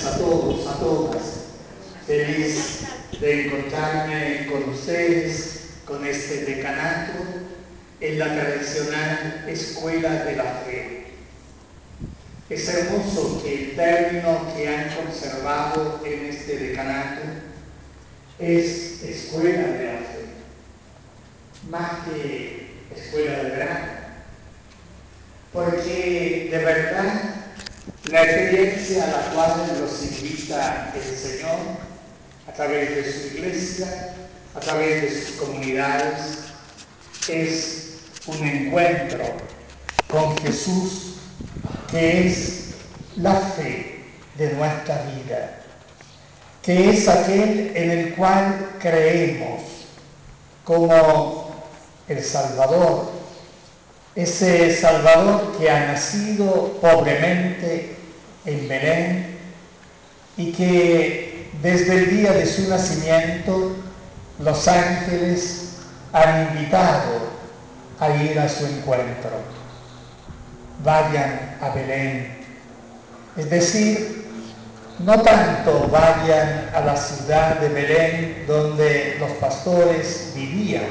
noches a todos, a todas. Feliz de encontrarme con ustedes, con este decanato, en la tradicional Escuela de la Fe. Es hermoso que el término que han conservado en este decanato es Escuela de la Fe, más que Escuela de Verano, porque de verdad la experiencia a la cual los invita el Señor a través de su iglesia, a través de sus comunidades, es un encuentro con Jesús, que es la fe de nuestra vida, que es aquel en el cual creemos como el Salvador, ese Salvador que ha nacido pobremente en Belén y que desde el día de su nacimiento los ángeles han invitado a ir a su encuentro. Vayan a Belén, es decir, no tanto vayan a la ciudad de Belén donde los pastores vivían,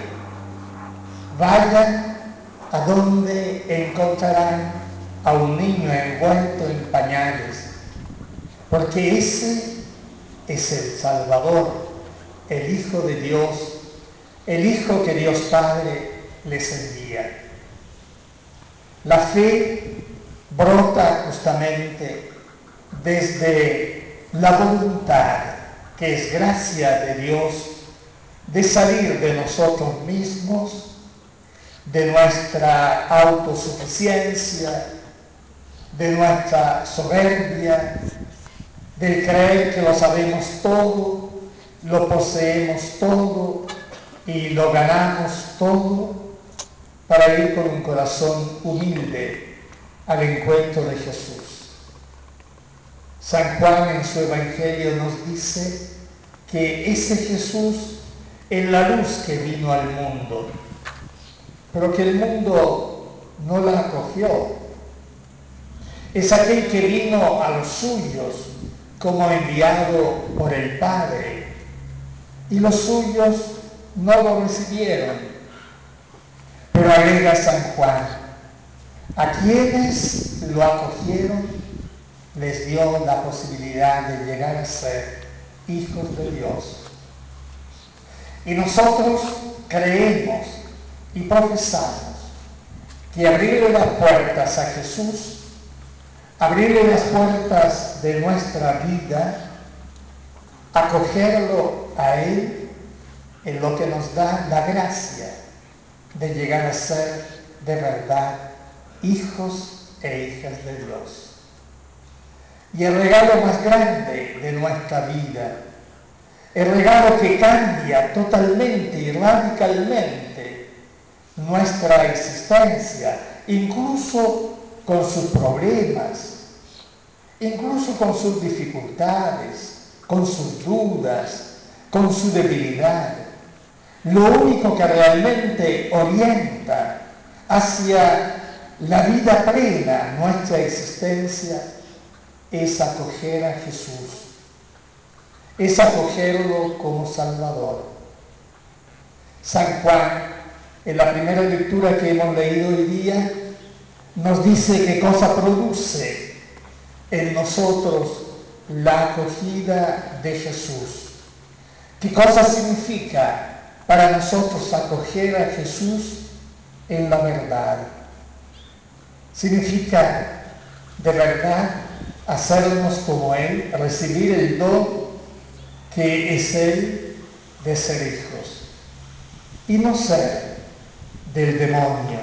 vayan a donde encontrarán a un niño envuelto en pañales, porque ese es el Salvador, el Hijo de Dios, el Hijo que Dios Padre les envía. La fe brota justamente desde la voluntad, que es gracia de Dios, de salir de nosotros mismos, de nuestra autosuficiencia, de nuestra soberbia, del creer que lo sabemos todo, lo poseemos todo y lo ganamos todo, para ir con un corazón humilde al encuentro de Jesús. San Juan en su Evangelio nos dice que ese Jesús es la luz que vino al mundo, pero que el mundo no la acogió. Es aquel que vino a los suyos como enviado por el Padre, y los suyos no lo recibieron. Pero agrega San Juan, a quienes lo acogieron les dio la posibilidad de llegar a ser hijos de Dios. Y nosotros creemos y profesamos que abrirle las puertas a Jesús, abrirle las puertas de nuestra vida, acogerlo a Él, es lo que nos da la gracia de llegar a ser de verdad hijos e hijas de Dios. Y el regalo más grande de nuestra vida, el regalo que cambia totalmente y radicalmente nuestra existencia, incluso con sus problemas, incluso con sus dificultades, con sus dudas, con su debilidad. Lo único que realmente orienta hacia la vida plena nuestra existencia es acoger a Jesús, es acogerlo como Salvador. San Juan, en la primera lectura que hemos leído hoy día, nos dice qué cosa produce en nosotros la acogida de Jesús. ¿Qué cosa significa para nosotros acoger a Jesús en la verdad? Significa de verdad hacernos como Él, recibir el don que es Él de ser hijos y no ser del demonio.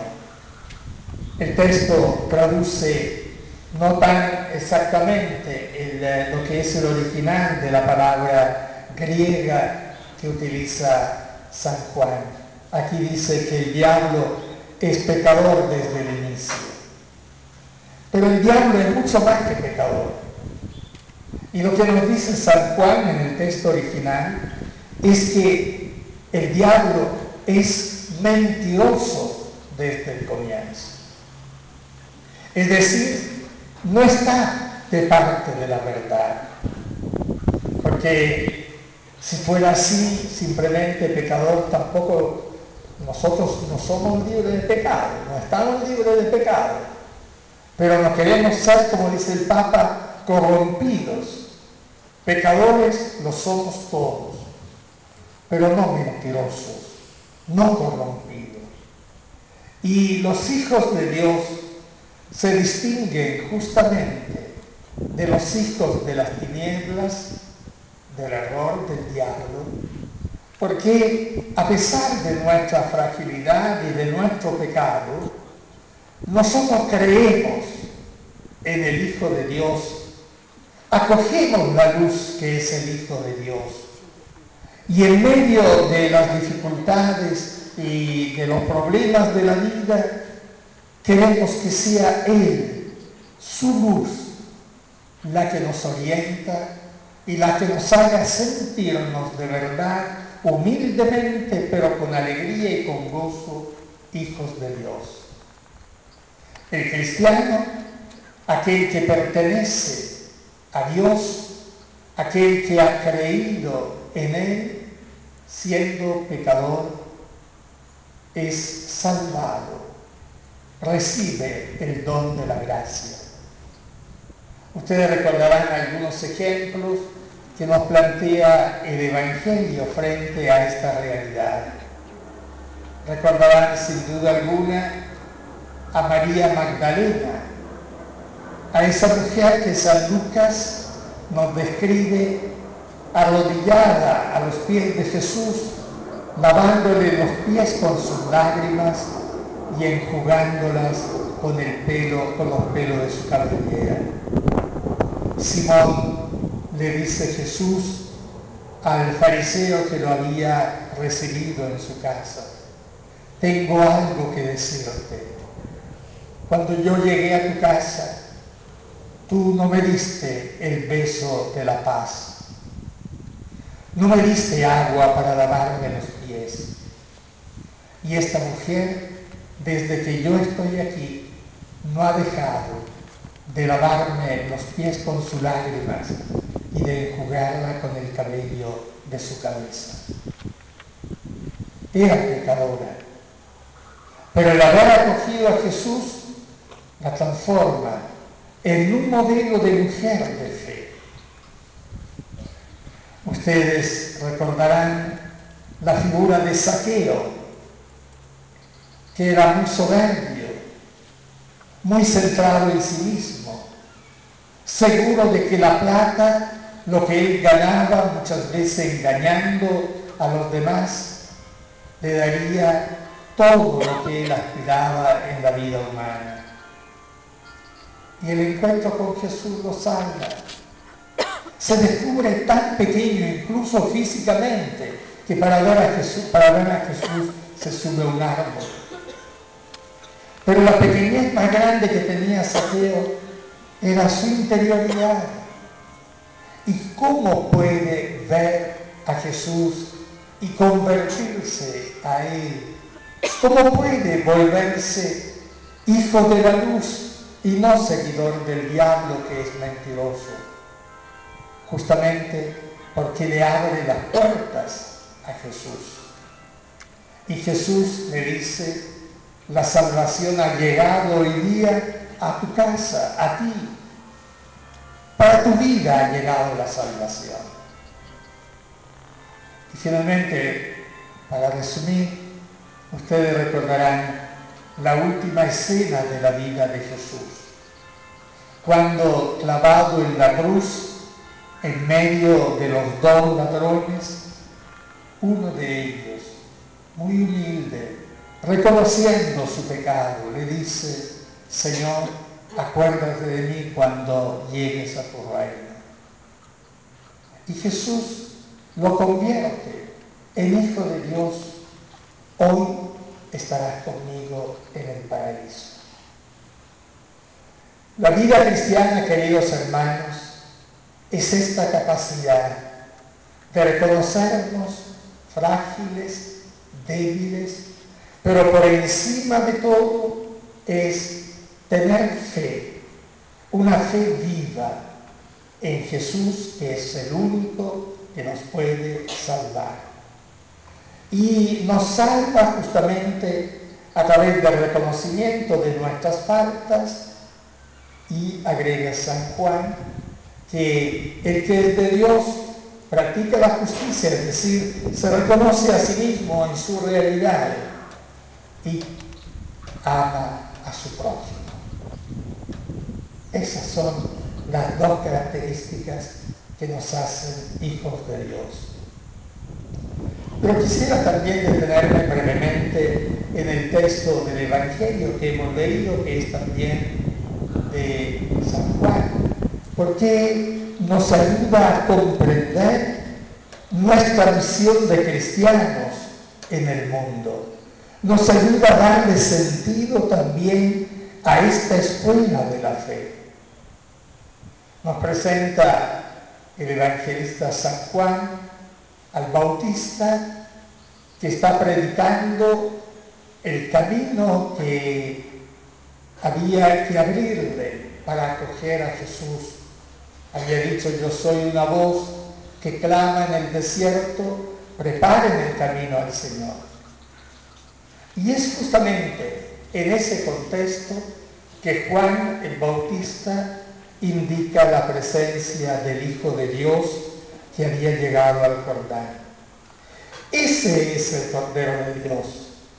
El texto traduce no tan exactamente lo que es el original de la palabra griega que utiliza San Juan. Aquí dice que el diablo es pecador desde el inicio. Pero el diablo es mucho más que pecador. Y lo que nos dice San Juan en el texto original es que el diablo es mentiroso desde el comienzo. Es decir, no está de parte de la verdad. porque si fuera así, simplemente pecador, tampoco nosotros no somos libres de pecado, no estamos libres de pecado, pero no queremos ser, como dice el Papa, corrompidos. Pecadores lo somos todos, pero no mentirosos, no corrompidos. Y los hijos de Dios se distinguen justamente de los hijos de las tinieblas, del error, del diablo, porque a pesar de nuestra fragilidad y de nuestro pecado, nosotros creemos en el Hijo de Dios, acogemos la luz que es el Hijo de Dios, y en medio de las dificultades y de los problemas de la vida, queremos que sea Él, su luz, la que nos orienta y la que nos haga sentirnos de verdad, humildemente, pero con alegría y con gozo, hijos de Dios. El cristiano, aquel que pertenece a Dios, aquel que ha creído en Él, siendo pecador, es salvado, recibe el don de la gracia. Ustedes recordarán algunos ejemplos que nos plantea el Evangelio frente a esta realidad. Recordarán sin duda alguna a María Magdalena, a esa mujer que San Lucas nos describe arrodillada a los pies de Jesús, lavándole los pies con sus lágrimas y enjugándolas con los pelos de su cabellera. Simón, le dice Jesús al fariseo que lo había recibido en su casa: tengo algo que decirte. Cuando yo llegué a tu casa, tú no me diste el beso de la paz, no me diste agua para lavarme los pies. Y esta mujer, desde que yo estoy aquí, no ha dejado de lavarme los pies con sus lágrimas y de enjugarla con el cabello de su cabeza. Era pecadora, pero el haber acogido a Jesús la transforma en un modelo de mujer de fe. Ustedes recordarán la figura de Zaqueo, que era muy soberbio, muy centrado en sí mismo, seguro de que la plata, lo que él ganaba, muchas veces engañando a los demás, le daría todo lo que él aspiraba en la vida humana. Y el encuentro con Jesús lo salva. Se descubre tan pequeño, incluso físicamente, que para ver a Jesús se sube a un árbol. Pero la pequeñez más grande que tenía Zaqueo era su interioridad. ¿Y cómo puede ver a Jesús y convertirse a Él? ¿Cómo puede volverse hijo de la luz y no seguidor del diablo, que es mentiroso? Justamente porque le abre las puertas a Jesús. Y Jesús le dice: la salvación ha llegado hoy día a tu casa, a ti. Para tu vida ha llegado la salvación. Y finalmente, para resumir, ustedes recordarán la última escena de la vida de Jesús, cuando, clavado en la cruz, en medio de los dos ladrones, uno de ellos, muy humilde, reconociendo su pecado, le dice: Señor, acuérdate de mí cuando llegues a tu reino. Y Jesús lo convierte en Hijo de Dios. Hoy estarás conmigo en el paraíso. La vida cristiana, queridos hermanos, es esta capacidad de reconocernos frágiles, débiles, pero por encima de todo es tener fe, una fe viva, en Jesús, que es el único que nos puede salvar. Y nos salva justamente a través del reconocimiento de nuestras faltas, y agrega San Juan que el que es de Dios practica la justicia, es decir, se reconoce a sí mismo en su realidad y ama a su prójimo. Esas son las dos características que nos hacen hijos de Dios. Pero quisiera también detenerme brevemente en el texto del Evangelio que hemos leído, que es también de San Juan, porque nos ayuda a comprender nuestra misión de cristianos en el mundo. Nos ayuda a darle sentido también a esta escuela de la fe. Nos presenta el evangelista San Juan al Bautista, que está predicando el camino que había que abrirle para acoger a Jesús. Había dicho: yo soy una voz que clama en el desierto, preparen el camino al Señor. Y es justamente en ese contexto que Juan el Bautista indica la presencia del Hijo de Dios que había llegado al Jordán. Ese es el Cordero de Dios.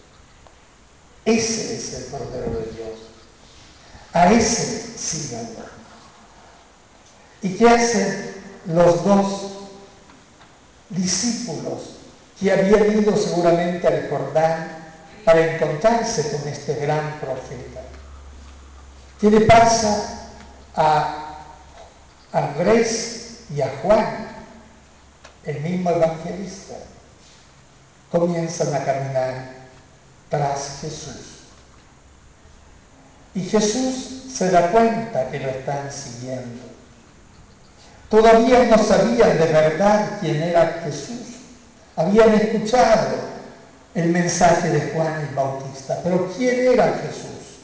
Ese es el Cordero de Dios. A ese síganlo. ¿Y qué hacen los dos discípulos que habían ido seguramente al Jordán para encontrarse con este gran profeta? ¿Qué le pasa a Andrés y a Juan, el mismo evangelista? Comienzan a caminar tras Jesús. Y Jesús se da cuenta que lo están siguiendo. Todavía no sabían de verdad quién era Jesús. Habían escuchado el mensaje de Juan el Bautista, pero ¿quién era Jesús?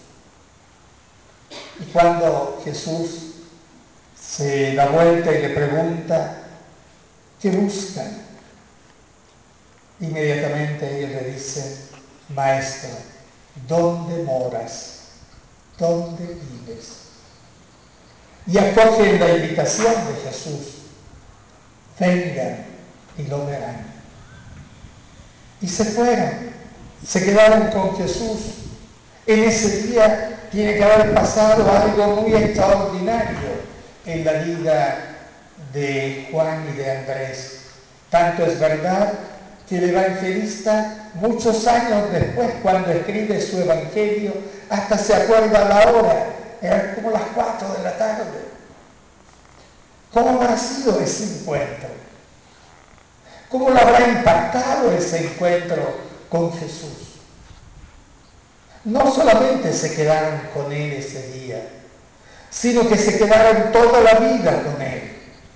Y cuando Jesús se da vuelta y le pregunta: ¿qué buscan? Inmediatamente ellos le dicen: Maestro, ¿dónde moras? ¿Dónde vives? Y acogen la invitación de Jesús: vengan y lo verán. Y se fueron, se quedaron con Jesús. En ese día tiene que haber pasado algo muy extraordinario en la vida de Juan y de Andrés. Tanto es verdad que el evangelista, muchos años después, cuando escribe su evangelio, hasta se acuerda la hora. Eran como las 4 de la tarde. ¿Cómo habrá sido ese encuentro? ¿Cómo lo habrá impactado ese encuentro con Jesús? No solamente se quedaron con Él ese día, sino que se quedaron toda la vida con Él,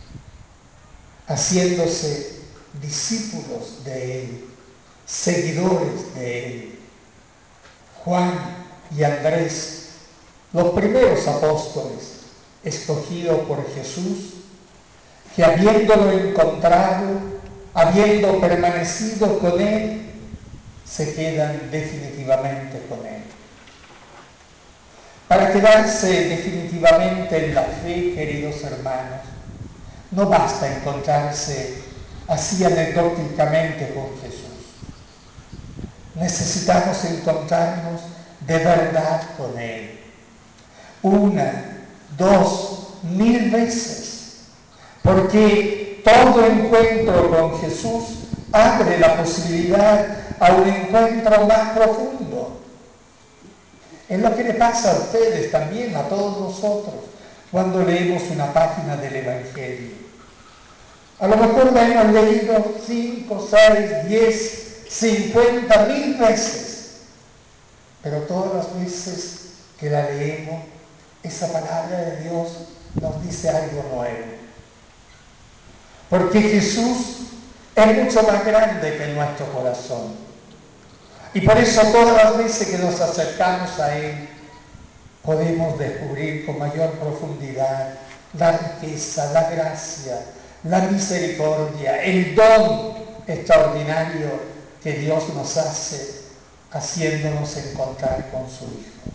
haciéndose discípulos de Él, seguidores de Él. Juan y Andrés, los primeros apóstoles escogidos por Jesús, que habiéndolo encontrado, habiendo permanecido con Él, se quedan definitivamente con Él. Para quedarse definitivamente en la fe, queridos hermanos, no basta encontrarse así anecdóticamente con Jesús. Necesitamos encontrarnos de verdad con Él. 1, 2, 1000 veces. Porque todo encuentro con Jesús abre la posibilidad a un encuentro más profundo. Es lo que le pasa a ustedes también, a todos nosotros, cuando leemos una página del Evangelio. A lo mejor la hemos leído 5, 6, 10, 50, 1000 veces, pero todas las veces que la leemos, esa palabra de Dios nos dice algo nuevo. Porque Jesús es mucho más grande que nuestro corazón. Y por eso todas las veces que nos acercamos a Él, podemos descubrir con mayor profundidad la riqueza, la gracia, la misericordia, el don extraordinario que Dios nos hace haciéndonos encontrar con su Hijo.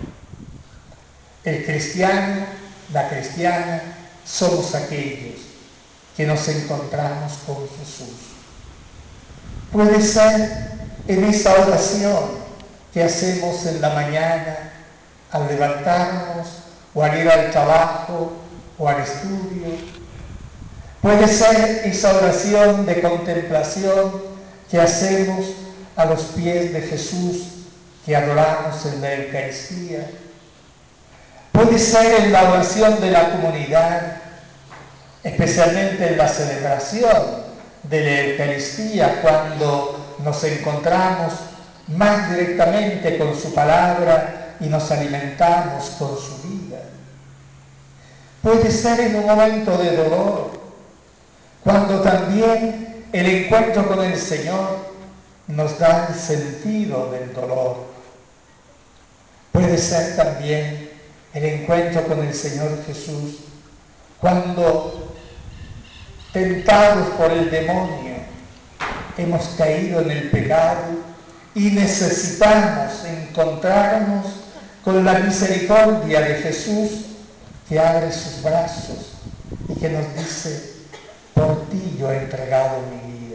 El cristiano, la cristiana, somos aquellos que nos encontramos con Jesús. Puede ser en esa oración que hacemos en la mañana, al levantarnos, o al ir al trabajo, o al estudio. Puede ser esa oración de contemplación que hacemos a los pies de Jesús, que adoramos en la Eucaristía. Puede ser en la oración de la comunidad, especialmente en la celebración de la Eucaristía, cuando nos encontramos más directamente con su palabra y nos alimentamos con su vida. Puede ser en un momento de dolor, cuando también el encuentro con el Señor nos da el sentido del dolor. Puede ser también el encuentro con el Señor Jesús cuando, tentados por el demonio, hemos caído en el pecado y necesitamos encontrarnos con la misericordia de Jesús, que abre sus brazos y que nos dice: por ti yo he entregado mi vida.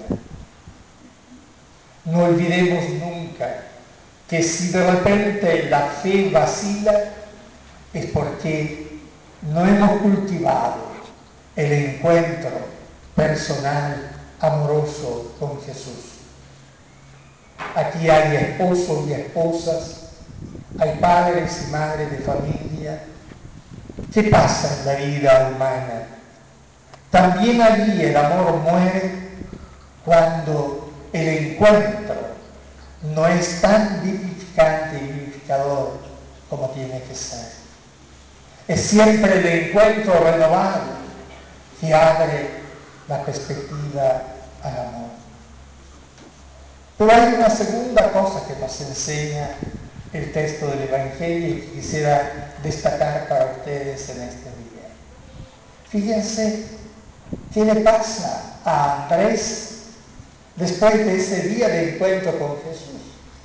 No olvidemos nunca que si de repente la fe vacila, es porque no hemos cultivado el encuentro personal, amoroso con Jesús. Aquí hay esposos y esposas, hay padres y madres de familia. ¿Qué pasa en la vida humana? También allí el amor muere cuando el encuentro no es tan vivificante y vivificador como tiene que ser. Es siempre el encuentro renovado que abre la perspectiva al amor. Pero hay una segunda cosa que nos enseña el texto del Evangelio y que quisiera destacar para ustedes en este día. Fíjense qué le pasa a Andrés después de ese día de encuentro con Jesús.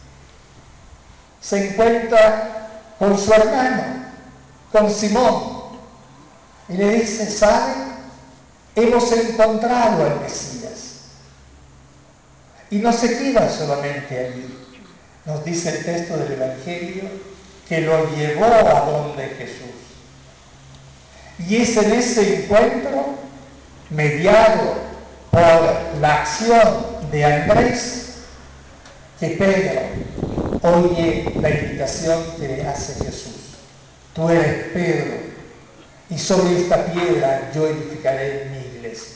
Se encuentra con su hermano, con Simón, y le dice: ¿saben? Hemos encontrado al Mesías. Y no se queda solamente allí. Nos dice el texto del Evangelio que lo llevó a donde Jesús. Y es en ese encuentro, mediado por la acción de Andrés, que Pedro oye la invitación que le hace Jesús: tú eres Pedro, y sobre esta piedra yo edificaré mi iglesia.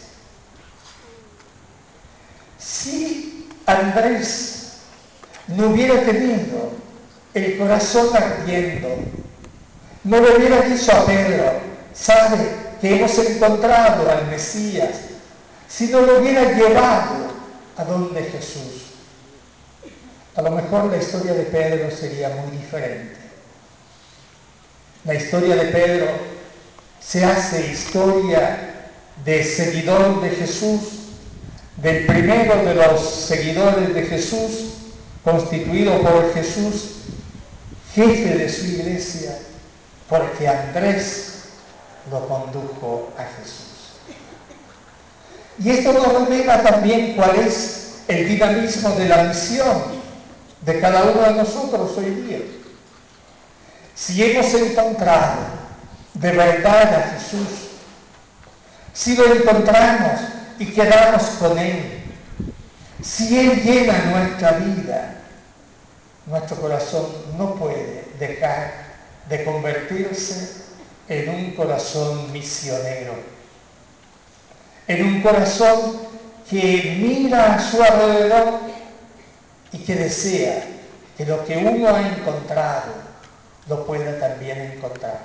Si Andrés no hubiera tenido el corazón ardiendo, no le hubiera dicho a Pedro: sabe que hemos encontrado al Mesías, si no lo hubiera llevado a donde Jesús, a lo mejor la historia de Pedro sería muy diferente. La historia de Pedro se hace historia de seguidor de Jesús, del primero de los seguidores de Jesús, constituido por Jesús, jefe de su iglesia, porque Andrés lo condujo a Jesús. Y esto nos revela también cuál es el dinamismo de la misión de cada uno de nosotros hoy día. Si hemos encontrado de verdad a Jesús, si lo encontramos y quedamos con Él, si Él llena nuestra vida, nuestro corazón no puede dejar de convertirse en un corazón misionero, en un corazón que mira a su alrededor y que desea que lo que uno ha encontrado lo pueda también encontrar.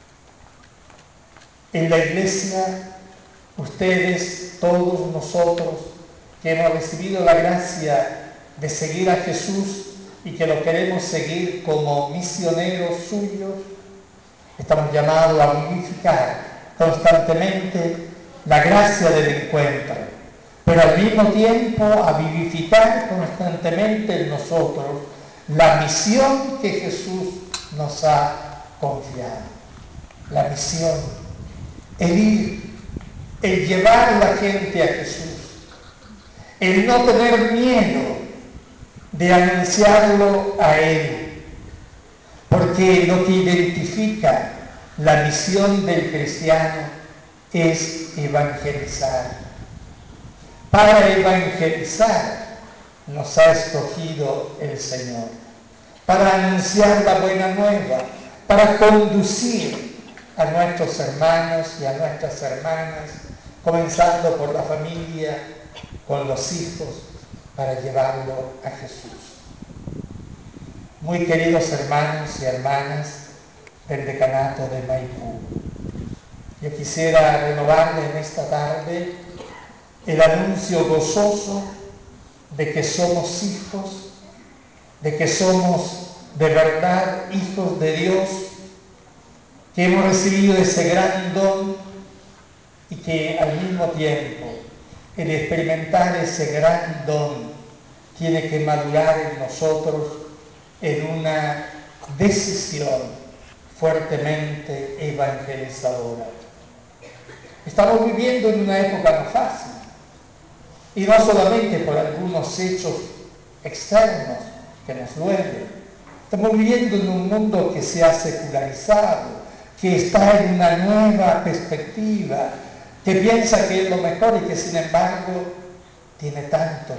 En la iglesia, ustedes, todos nosotros que hemos recibido la gracia de seguir a Jesús y que lo queremos seguir como misioneros suyos, estamos llamados a vivificar constantemente la gracia del encuentro, pero al mismo tiempo a vivificar constantemente en nosotros la misión que Jesús nos ha confiado. La misión, el ir, el llevar a la gente a Jesús, el no tener miedo de anunciarlo a Él, porque lo que identifica la misión del cristiano es evangelizar. Para evangelizar nos ha escogido el Señor, para anunciar la buena nueva, para conducir a nuestros hermanos y a nuestras hermanas, comenzando por la familia, con los hijos, para llevarlo a Jesús. Muy queridos hermanos y hermanas del decanato de Maipú, yo quisiera renovarle en esta tarde el anuncio gozoso de que somos hijos, de que somos de verdad hijos de Dios, que hemos recibido ese gran don y que al mismo tiempo el experimentar ese gran don tiene que madurar en nosotros en una decisión fuertemente evangelizadora. Estamos viviendo en una época no fácil, y no solamente por algunos hechos externos que nos duelen. Estamos viviendo en un mundo que se ha secularizado, que está en una nueva perspectiva, que piensa que es lo mejor y que sin embargo tiene tantos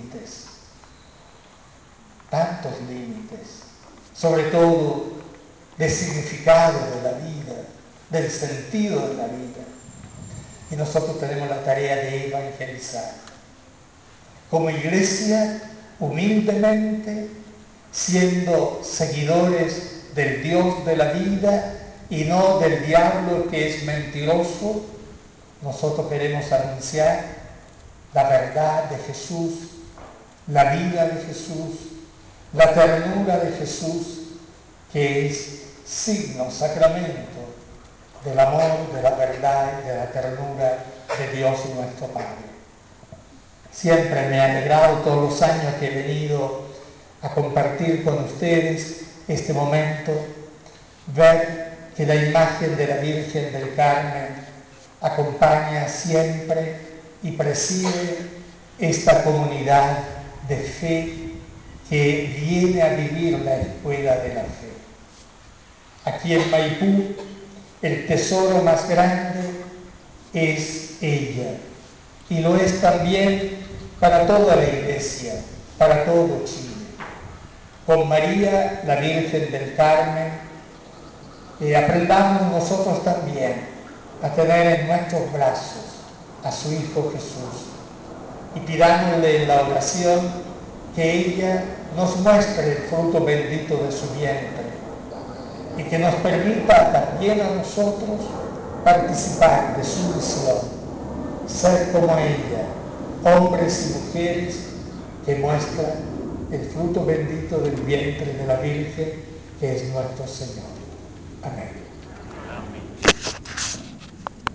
límites, sobre todo de significado de la vida, del sentido de la vida. Y nosotros tenemos la tarea de evangelizar. Como iglesia, humildemente, siendo seguidores del Dios de la vida y no del diablo que es mentiroso, nosotros queremos anunciar la verdad de Jesús, la vida de Jesús, la ternura de Jesús, que es signo, sacramento del amor, de la verdad y de la ternura de Dios nuestro Padre. Siempre me ha alegrado todos los años que he venido a compartir con ustedes este momento, ver que la imagen de la Virgen del Carmen acompaña siempre y preside esta comunidad de fe que viene a vivir la escuela de la fe. Aquí en Maipú, el tesoro más grande es ella, y lo es también para toda la Iglesia, para todo Chile. Con María, la Virgen del Carmen, aprendamos nosotros también a tener en nuestros brazos a su Hijo Jesús y pidámosle en la oración que ella nos muestre el fruto bendito de su vientre y que nos permita también a nosotros participar de su misión, ser como ella, hombres y mujeres que muestran el fruto bendito del vientre de la Virgen, que es nuestro Señor. Amén.